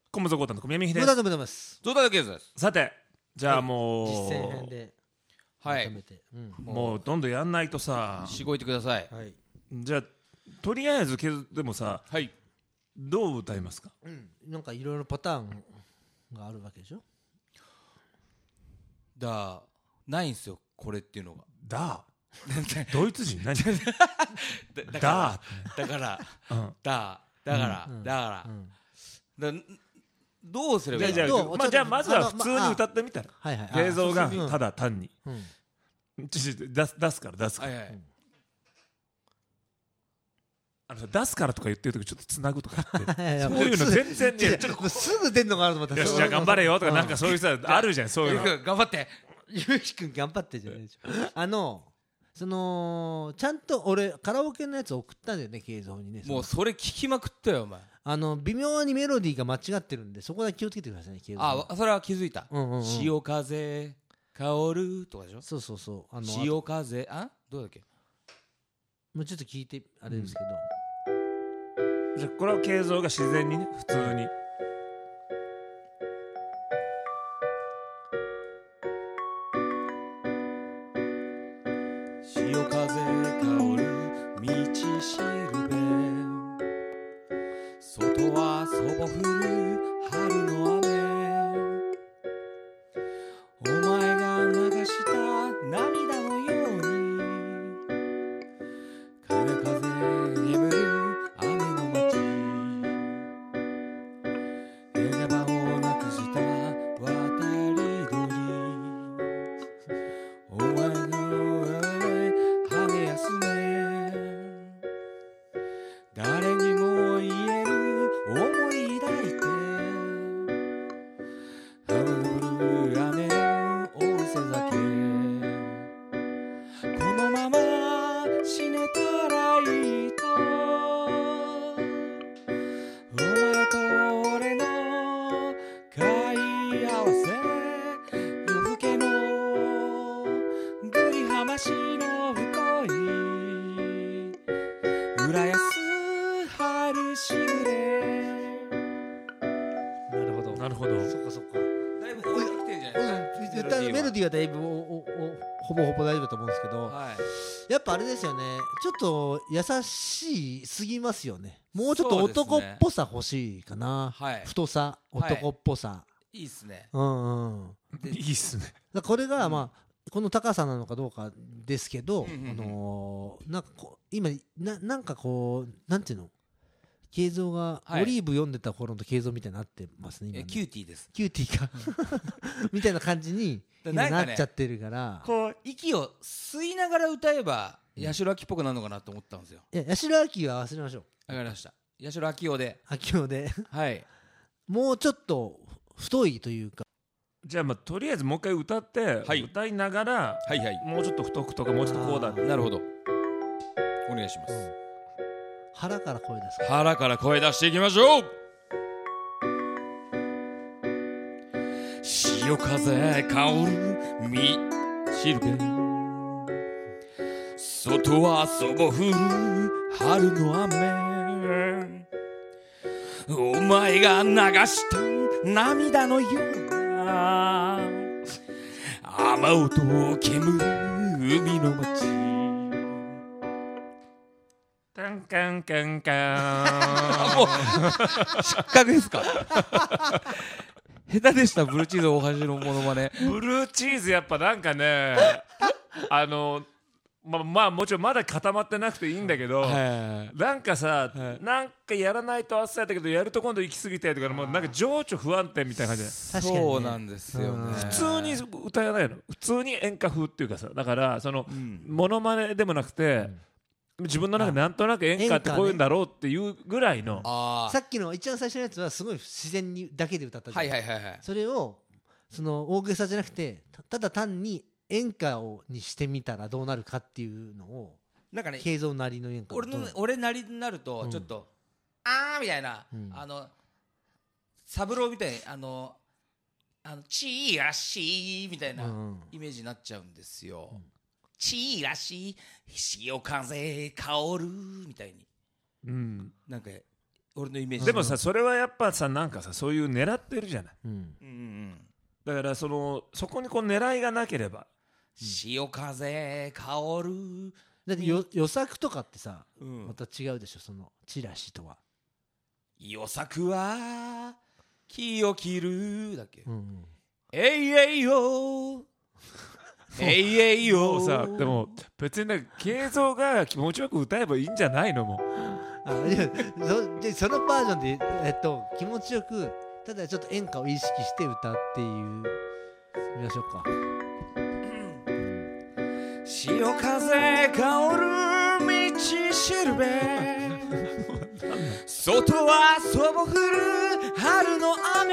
コムゾコータの小宮美秀です。 無駄でございます。 ゾウタだけです。 さてじゃあもう、 実践編ではいまとめて、 もうどんどんやんないとさ、 しごいてください。 はい、 じゃあとりあえずでもさ、 はい。 どう歌いますか？ なんかいろいろパターンがあるわけでしょ。 ないんすよこれっていうのが。 だドイツ人何だからどうすればいいじゃの？ あじゃあまずは普通に歌ってみたら、 はいはい、 映像がただ単に出すからはいはい。 出すからとか言ってるときちょっとつなぐとか言っていやそういうの全然ねちょっとすぐ出んのかなと思ったらよしじゃあ頑張れよとかなんかそういうさあるじゃんそういうの。 頑張って。 ゆうきくん頑張ってじゃないでしょ。そのちゃんと俺カラオケのやつ送ったんだよね、映像にね。 もうそれ聞きまくったよお前。 微妙にメロディーが間違ってるんで、そこだけ気をつけてくださいね。 それは気づいた。 潮潮風香るとかでしょ。 そう潮風どうだっけ。 もうちょっと聞いてあれですけど、 じゃあこれは形像が自然にね普通に潮風香る道しるべ、外はそぼ降る春の雨、お前が流した涙のように風風眠る雨の街、逃げ場をなくした渡り鳥、お前の上で羽休め、誰にも言える思い抱いて、雨の降る雨の大瀬酒、このまま死ねたらいいと、お前と俺の貝合わせ、夜更けのぐりはましの向こい、浦安春しぐれ。 なるほど。 なるほど。 そっかそっか。 だいぶ超えてきてるじゃないですか。 歌のメロディーはだいぶほぼほぼ大丈夫だと思うんですけど、やっぱあれですよね、ちょっと優しすぎますよね。もうちょっと男っぽさ欲しいかな。太さ、男っぽさ。 いいっすね。 いいっすね。 これがまあこの高さなのかどうかですけど、なんか今なんかこうなんていうの、形像がオリーブ読んでた頃の形像みたいになってますね。今ねキューティーです。 キューティーかみたいな感じに今なっちゃってるから、 こう息を吸いながら歌えば八代亜紀っぽくなるのかなと思ったんですよ。 いや八代亜紀は忘れましょう。 わかりました。八代亜紀で。 秋代ではいもうちょっと太いというか、 じゃあまあとりあえずもう一回歌って、歌いながら、もうちょっと太くとかもうちょっとこうだ。 なるほど。お願いします。 腹から声出す。 腹から声出していきましょう。潮風香る道しるべ、外はそぼ降る春の雨、お前が流した涙のような雨音を煙る海の街、 カンカンカンカンもう失格ですか下手でした。ブルーチーズ大橋のモノマネ。 ブルーチーズやっぱなんかねまあもちろんまだ固まってなくていいんだけど、なんかさ、なんかやらないとあっさやったけどやると今度行き過ぎてとか、もうなんか情緒不安定みたいな感じで。 そうなんですよね。 普通に歌えないの、普通に演歌風っていうかさ、だからそのモノマネでもなくて、自分の中でなんとなく演歌ってこういうんだろうっていうぐらいの、 さっきの一番最初のやつはすごい自然にだけで歌ったじゃん。それをその大げさじゃなくて、ただ単に演歌にしてみたらどうなるかっていうのを、 なんかね、 形像なりの演歌、 俺なりになるとちょっと、あーみたいな、三郎みたいにチーらしいみたいなイメージになっちゃうんですよ。チーらしい潮風香るみたいに、なんか俺のイメージ。 でもさそれはやっぱさなんかさそういう狙ってるじゃない、だからそこにこう狙いがなければ、 潮風香る。 だって予作とかってさ、また違うでしょ、そのチラシとは。 予作は木を切るだっけ、えいえいよえいえいよ。 もうさでも別になんか慶三が気持ちよく歌えばいいんじゃないのもいやそのバージョンで気持ちよくただちょっと演歌を意識して歌っていう見ましょうか。 潮風香る道しるべ外はそぼ降る春の雨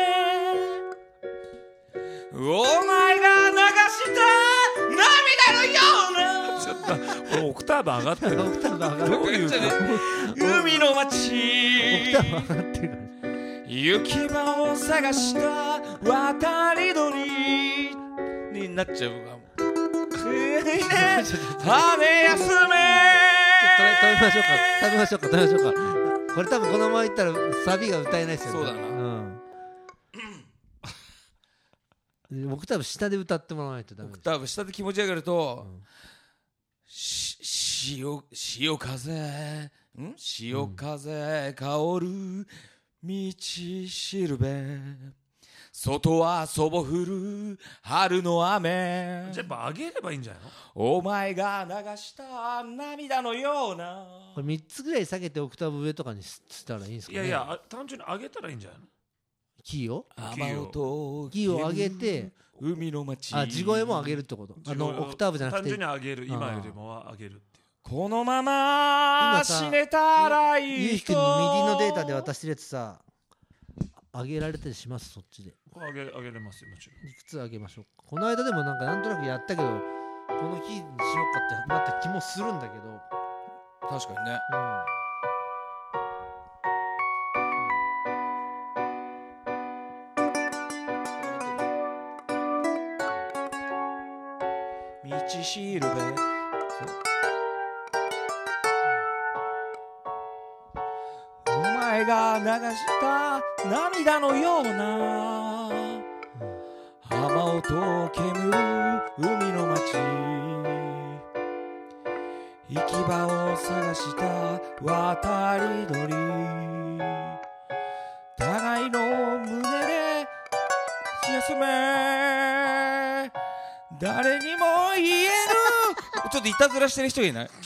お前が流した涙のような。 ちょっとオクターブ上がってるオクターブ上がる。 どういう海の町オクターブ上がってるから行き場を探した渡り鳥になっちゃうかも。羽休め止めましょうか。これ多分このままいったらサビが歌えないですよね。 そうだな、 オクターブ下で歌ってもらわないとダメです。 オクターブ下で気持ち上がると、潮風香る道しるべ外はそぼ降る春の雨。 じゃあやっぱ上げればいいんじゃないの。 お前が流した涙のような。 これ3つぐらい下げてオクターブ上とかにしたらいいんですかね。 いや単純に上げたらいいんじゃないの。 キーをキーを上げて海の町地声も上げるってこと。オクターブじゃなくて単純に上げる、今よりもは上げるっていう。 このまま死ねたらいいと。 ゆうひくんにミディのデータで渡してるやつさ上げられたりします？そっちで上げれますよもちろん。 いくつ上げましょうか。この間でもなんとなくやったけどこのキーにしようかってなった気もするんだけど。 確かにね、道しるべお前が流した涙のような浜音煙る海の町行き場を探した渡り鳥互いの胸で休め誰にも言えるちょっといたずらしてる人いない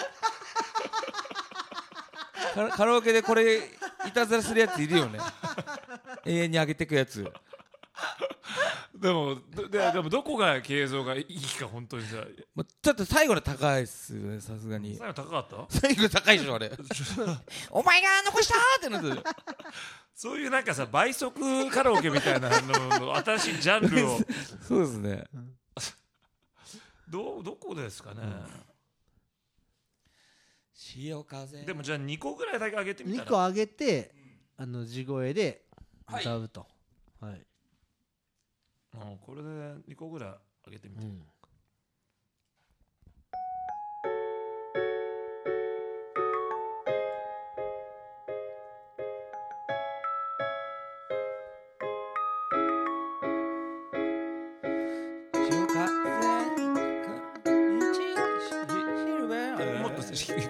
カラオケでこれいたずらするやついるよね永遠に上げてくやつでもどこが慶三がいいか本当にさちょっと最後の高いっすよねさすがに。 最後高かった最後高いでしょあれお前が残したってなってるそういうなんかさ倍速カラオケみたいなの新しいジャンルをそうですねどこですかね、 潮風でもじゃあ2個ぐらいだけ上げてみたら 2個上げて地声で歌うと、 これで2個ぐらい上げてみて、もっと低い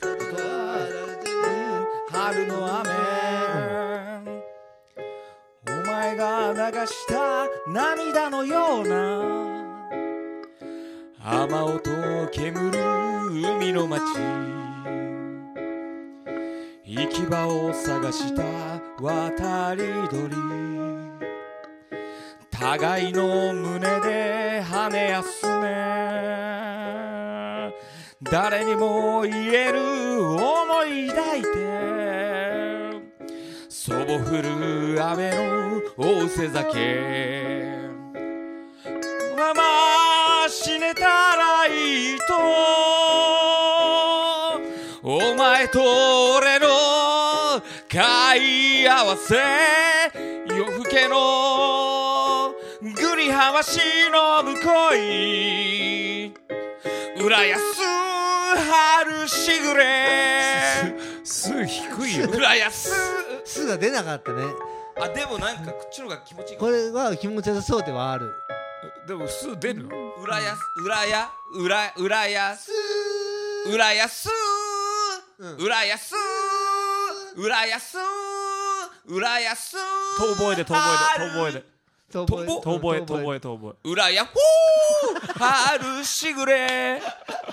春の雨、お前が流した涙のような雨音煙る海の町行き場を探した渡り鳥互いの胸で羽休め誰にも言える思い抱いてそぼ降る雨の仰せ酒まま死ねたらいいとお前と俺の貝合わせ夜更けのぐりはましの向こうに浦安春しぐれ数低いよ。 浦安数が出なかったね。 あ、でもなんかこっちの方が気持ちいいかこも。 れは気持ちよさそうではある。 でも数出るの？ 浦安浦安浦安浦安浦安浦安浦安遠吠えで遠吠えで遠遠吠え。 浦安春しぐれ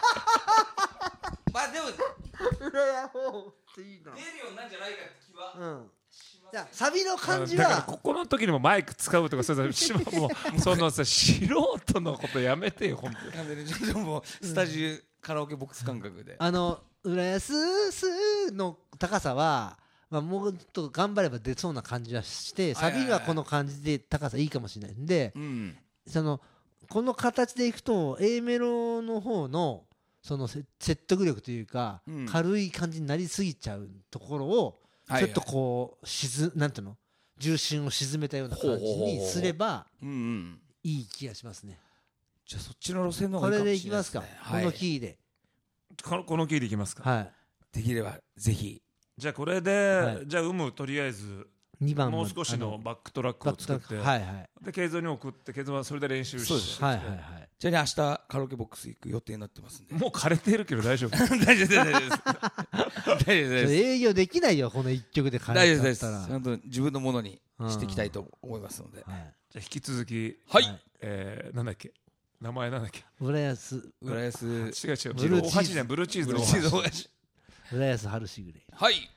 まあでも浦安っていいな。 出るようなんじゃないかって気は。 じゃあサビの感じだからはここの時にもマイク使うとかそういうのもうそのさ素人のことやめてよ本当に。 完全にちょっともうスタジオカラオケボックス感覚で。 浦安すの高さは、まあ、もうちょっと頑張れば出そうな感じはしてサビはこの感じで高さいいかもしれないんで、この形でいくと A メロの方のその説得力というか、軽い感じになりすぎちゃうところをちょっとこうなんていうの重心を沈めたような感じにすればいい気がしますね。 じゃあそっちの路線の方がいいかもしれないですね。 これでいきますか、このキーで。 このキーでいきますか。 はい。 できればぜひ。 じゃあこれでじゃあとりあえず 2番もう少しのバックトラックを作ってでケイゾに送ってケイゾはそれで練習して。 はいはいはい。 じゃあね明日カラオケボックス行く予定になってますんで。 もう枯れてるけど大丈夫？ 大丈夫です。 営業できないよこの1曲で枯れちゃったら。 ちゃんと自分のものにしていきたいと思いますので。 じゃあ引き続きなんだっけ名前なんだっけ？ 浦安。 違うブルーチーズの浦安春しぐれ。 はい。